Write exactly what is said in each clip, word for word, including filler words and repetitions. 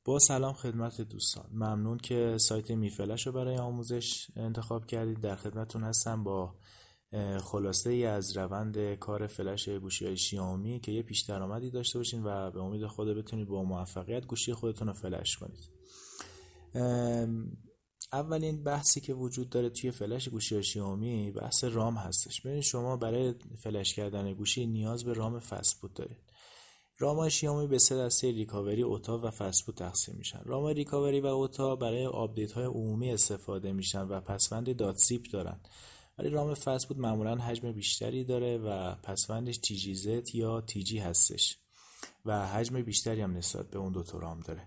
با سلام خدمت دوستان، ممنون که سایت میفلش رو برای آموزش انتخاب کردید. در خدمتون هستم با خلاصه ای از روند کار فلش گوشی های شیائومی که یه پیش درآمدی داشته باشین و به امید خدا بتونید با موفقیت گوشی خودتون رو فلش کنید. اولین بحثی که وجود داره توی فلش گوشی های شیائومی بحث رام هستش. ببینید شما برای فلش کردن گوشی نیاز به رام فست بود دارید. رام شیائومی به سه دسته ریکاوری، اوتا و فست بود تقسیم میشن. رام ریکاوری و اوتا برای آپدیت های عمومی استفاده میشن و پسوند دات زیپ دارن. ولی رام فست بود معمولا حجم بیشتری داره و پسوندش تی جی زد یا تی جی هستش و حجم بیشتری هم نسبت به اون دوتا رام داره.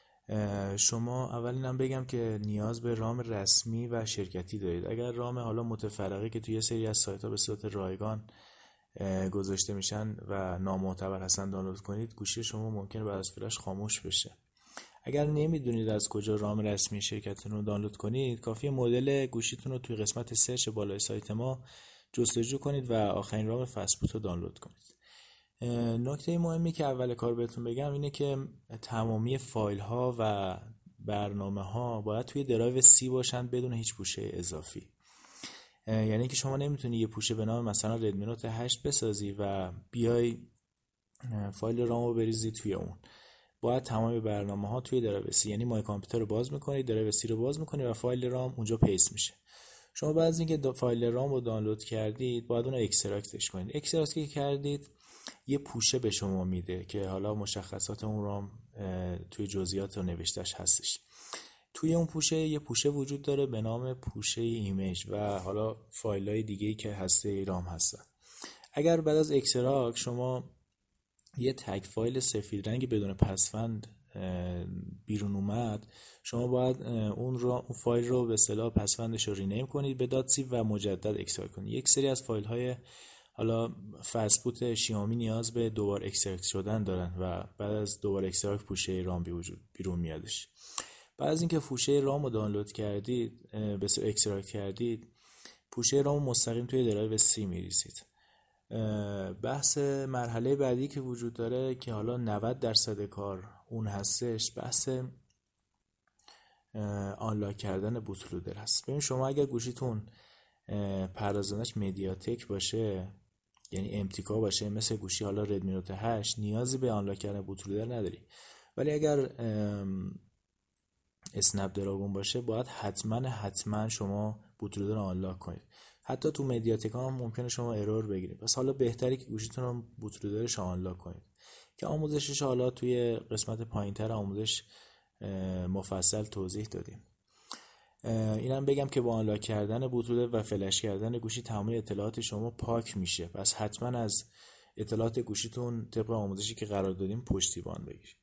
شما اولینم بگم که نیاز به رام رسمی و شرکتی دارید. اگر رام حالا متفرقه که توی سری از سایت ها به صورت رایگان گذاشته میشن و نامعتبر هستن دانلود کنید، گوشی شما ممکنه بعد از فلش خاموش بشه. اگر نمیدونید از کجا رام رسمی شرکتتون رو دانلود کنید، کافیه مدل گوشیتون رو توی قسمت سرچ بالای سایت ما جستجو کنید و آخرین رام فست بود رو دانلود کنید. نکته مهمی که اول کار بهتون بگم اینه که تمامی فایل ها و برنامه ها باید توی درایو سی باشن بدون هیچ پوشه اضافی. یعنی که شما نمیتونی یه پوشه به نام مثلا ردمی نوت هشت بسازی و بیای فایل رام رو بریزی توی اون. باید تمام برنامه ها توی درایو سی، یعنی مای کامپیوتر رو باز میکنی، درایو سی رو باز میکنی و فایل رام اونجا پیست میشه. شما بعد از اینکه فایل رام رو دانلود کردید باید اون رو اکستراکتش کنید. اکستراکت که کردید یه پوشه به شما میده که حالا مشخصات اون رام توی جزئیات و نوشتهش هستش. توی اون پوشه یه پوشه وجود داره به نام پوشه ایمیج و حالا فایل‌های دیگه‌ای که هسته رام هستن. اگر بعد از اکستراکت شما یه تگ فایل سفید رنگی بدون پسوند بیرون اومد، شما باید اون رو اون فایل رو به اصطلاح پسوندش رو رینیم کنید به دات زیپ و مجدد اکستراکت کنید. یک سری از فایل‌های حالا فست بود شیائومی نیاز به دوبار اکستراکت شدن دارن و بعد از دوبار اکستراکت پوشه رام بی وجود بیرون میادش. بعد از اینکه پوشه رام رو دانلود کردید، به اصطلاح اکستراکت کردید، پوشه رام مستقیم توی درایو سی میریزید. بحث مرحله بعدی که وجود داره که حالا نود درصد کار اون هستش، بحث آنلاک کردن بوتلودر هست. ببین شما اگر گوشیتون پردازندش مدیاتک باشه، یعنی امتیکا باشه، مثل گوشی حالا ردمی نوت هشت، نیازی به آنلاک کردن بوتلودر نداری. ولی اگر اسنپ دراگون باشه باید حتما حتما شما بوتلودر رو آنلاک کنید. حتی تو مدیاتک هم ممکنه شما ارور بگیرید. پس حالا بهتره که گوشیتون رو بوتلودرش آنلاک کنید که آموزشش حالا توی قسمت پایینتر آموزش مفصل توضیح دادیم. اینم بگم که با آنلاک کردن بوتلودر و فلش کردن گوشی تمام اطلاعات شما پاک میشه. پس حتما از اطلاعات گوشیتون طبق آموزشی که قرار دادیم پشتیبان بگیرید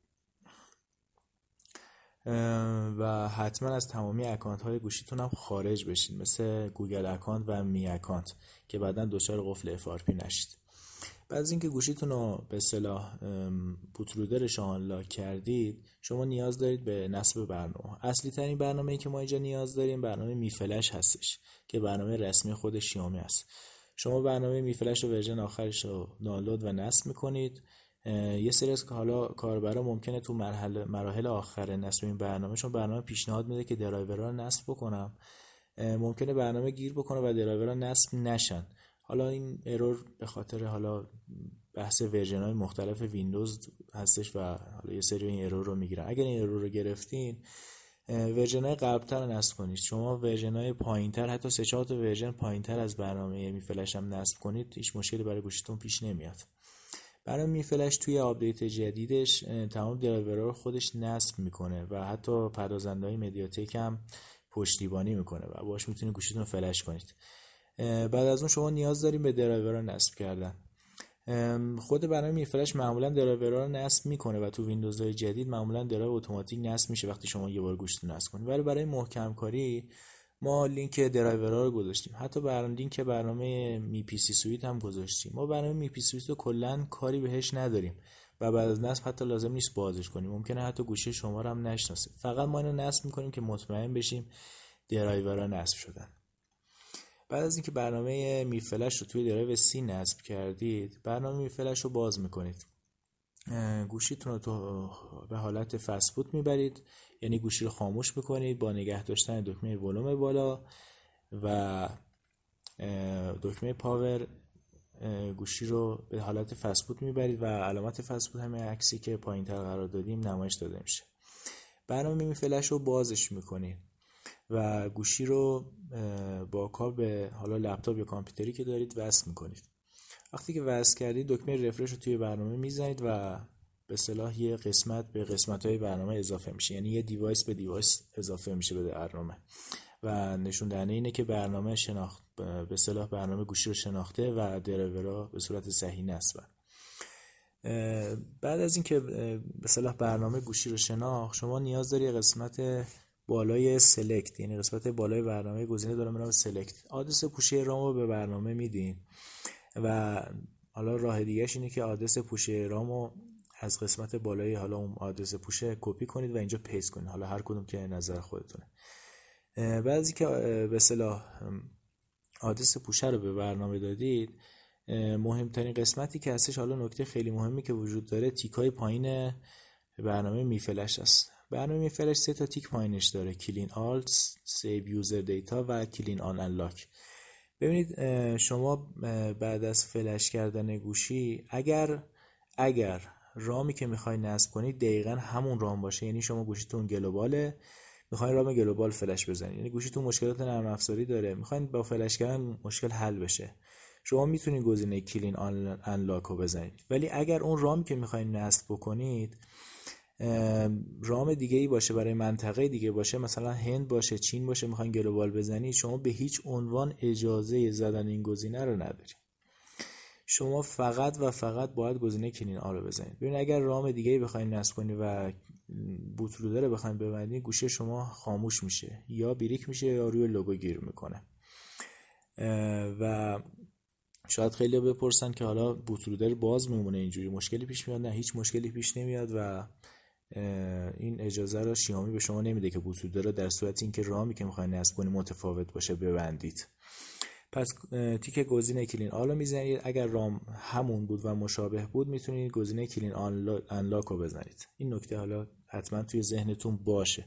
و حتما از تمامی اکانت های گوشیتون هم خارج بشین، مثل گوگل اکانت و می اکانت، که بعداً دچار قفل اف آر پی نشید. بعد از اینکه گوشیتون رو به اصطلاح بوتلودرش آنلاک کردید، شما نیاز دارید به نصب برنامه. اصلی ترین برنامه‌ای که ما اینجا نیاز داریم برنامه میفلش هستش که برنامه رسمی خود شیائومی است. شما برنامه میفلش رو ورژن آخرش رو دانلود و نصب میکنید. یه سری از حالا کاربرا ممکنه تو مرحله مراحل آخر نصب این برنامه، چون برنامه پیشنهاد میده که درایورها رو نصب بکنم، ممکنه برنامه گیر بکنه و درایورها نصب نشن. حالا این ارور به خاطر حالا بحث ورژن های مختلف ویندوز هستش و حالا یه سری این ارور رو میگیرن. اگر این ارور رو گرفتین، ورژن های قبل‌تر رو نصب کنید. شما ورژن های پایین‌تر، حتی سه چهار تا ورژن پایین‌تر از برنامه می فلش هم نصب کنید، هیچ مشکلی برای گوشیتون پیش نمیاد. برنامه می فلش توی آپدیت جدیدش تمام درایورها رو خودش نصب میکنه و حتی پردازنده‌های مدیاتک هم پشتیبانی میکنه و باهاش میتونید گوشیتون رو فلش کنید. بعد از اون شما نیاز داریم به درایورها نصب کردن. خود برنامه میفلش معمولا درایورها رو نصب میکنه و تو ویندوزهای جدید معمولا درایور اتوماتیک نصب میشه وقتی شما یه بار گوشیتون نصب کنید. ولی برای محکم کاری ما لینک درایورها رو گذاشتیم. حتی برنامه لینک برنامه می پی سی سویت هم گذاشتیم. ما برنامه می پی سی سویت رو کلا کاری بهش نداریم و بعد از نصب حتی لازم نیست بازش کنیم. ممکنه حتی گوشی شما رو هم نشناسه. فقط ما اینو نصب میکنیم که مطمئن بشیم درایورها نصب شدن. بعد از اینکه برنامه میفلش رو توی درایو سی نصب کردید، برنامه میفلش رو باز میکنید. گوشیتون رو تو به حالت فست بوت میبرید، یعنی گوشی رو خاموش میکنید با نگه داشتن دکمه ولوم بالا و دکمه پاور. گوشی رو به حالت فست بوت میبرید و علامت فست بوت همین عکسی که پایین تر قرار دادیم نمایش داده میشه. برنامه می فلش رو بازش میکنید و گوشی رو با کابل حالا لپتاپ یا کامپیوتری که دارید وصل میکنید. وقتی که وصل کردید دکمه رفرش رو توی برنامه میزنید و به اصطلاح یه قسمت به قسمت‌های برنامه اضافه میشه، یعنی یه دیوایس به دیوایس اضافه میشه به برنامه و نشون دهنده اینه که برنامه شناخت به اصطلاح برنامه گوشی رو شناخته و درایورها به صورت صحیح نصبن. بعد از اینکه به اصطلاح برنامه گوشی رو شناخت، شما نیاز داری قسمت بالای سلکت، یعنی قسمت بالای برنامه گزینه داره به نام سلکت، آدرس پوشه رام رو به برنامه میدین و حالا راه دیگهش اینه که آدرس پوشه رام رو از قسمت بالای حالا اون آدرس پوشه کپی کنید و اینجا پیست کنید، حالا هر کدوم که نظر خودتونه. بعد از اینکه به اصطلاح آدرس پوشه رو به برنامه دادید، مهمترین قسمتی که هستش، حالا نکته خیلی مهمی که وجود داره، تیکای پایین برنامه می فلش است. برنامه می فلش سه تا تیک پایینش داره: کلین آلت، سیو یوزر دیتا و کلین آن انلاک. ببینید شما بعد از فلش کردن گوشی اگر اگر رامی که میخوای نصب کنید دقیقاً همون رام باشه، یعنی شما گوشیتون گلوباله میخواین رام گلوبال فلش بزنید، یعنی گوشیتون مشکلات نرم افزاری داره میخواین با فلش کردن مشکل حل بشه، شما میتونید گزینه کلین آن انلاک رو بزنید. ولی اگر اون رامی که میخواین نصب بکنید رام دیگه ای باشه، برای منطقه دیگه باشه، مثلا هند باشه، چین باشه، میخواین گلوبال بزنید، شما به هیچ عنوان اجازه زدن این گزینه رو ندارید. شما فقط و فقط باید گزینه کلین آن رو بزنید. ببین اگر رام دیگه ای بخواید نصب کنید و بوتلودر رو بخواید ببندید، گوشی شما خاموش میشه، یا بریک میشه یا روی لوگو گیر میکنه. و شاید خیلی بپرسن که حالا بوتلودر باز میمونه اینجوری مشکلی پیش میاد؟ نه، هیچ مشکلی پیش نمیاد و این اجازه رو شیائومی به شما نمیده که بوتلودر رو در صورت اینکه رامی که میخواین نصب کنید متفاوت باشه ببندید. پس تیک گزینه کلین آل رو میزنید. اگر رام همون بود و مشابه بود میتونید گزینه کلین انلاک رو بزنید. این نکته حالا حتما توی ذهنتون باشه.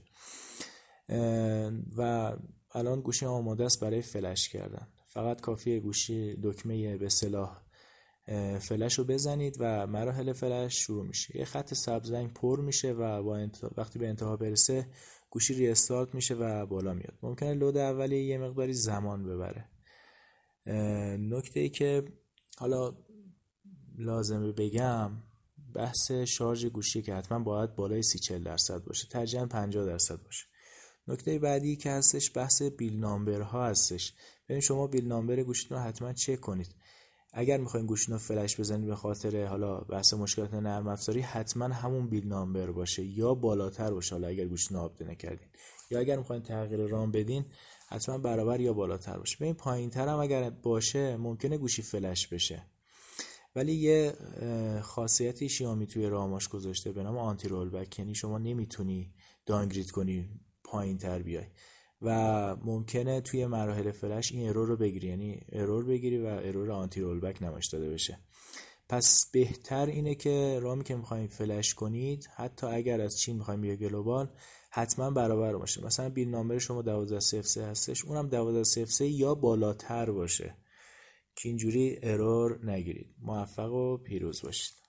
و الان گوشی آماده است برای فلش کردن. فقط کافیه گوشی دکمه به اصطلاح فلش رو بزنید و مراحل فلش شروع میشه. یه خط سبز رنگ پر میشه و با انت... وقتی به انتها برسه گوشی ری استارت میشه و بالا میاد. ممکنه لود اولیه یه مقداری زمان ببره. نکته ای که حالا لازمه بگم بحث شارژ گوشی که حتما باید بالای سی چهل درصد باشه، ترجیحاً پنجاه درصد باشه. نکته بعدی که هستش بحث بیل نامبر ها هستش. ببین شما بیل نامبر گوشیتون رو حتما چک کنید. اگر میخواین گوشیتون رو فلش بزنید به خاطر حالا بحث مشکلات نرم افزاری، حتما همون بیل نامبر باشه یا بالاتر باشه. حالا اگر گوشیتون رو آپدیت نکردین یا اگر میخواین تغییر رام بدین حتما برابر یا بالاتر باشه. ببین پایین‌تر هم اگر باشه ممکنه گوشی فلش بشه. ولی یه خاصیتی شیائومی توی راماش گذاشته به نام آنتی رول بک، یعنی شما نمیتونی دانگرید کنی پایین‌تر بیای و ممکنه توی مراحل فلش این ارور رو بگیری، یعنی ارور بگیری و ارور آنتی رول بک نمایش داده بشه. پس بهتر اینه که رامی که میخواین فلش کنید حتی اگر از چین میخواین بیا گلوبال حتما برابر باشه. مثلا بیل نامبر شما دوازده صفر سه هستش، اونم دوازده صفر سه یا بالاتر باشه که اینجوری ارور نگیرید. موفق و پیروز باشید.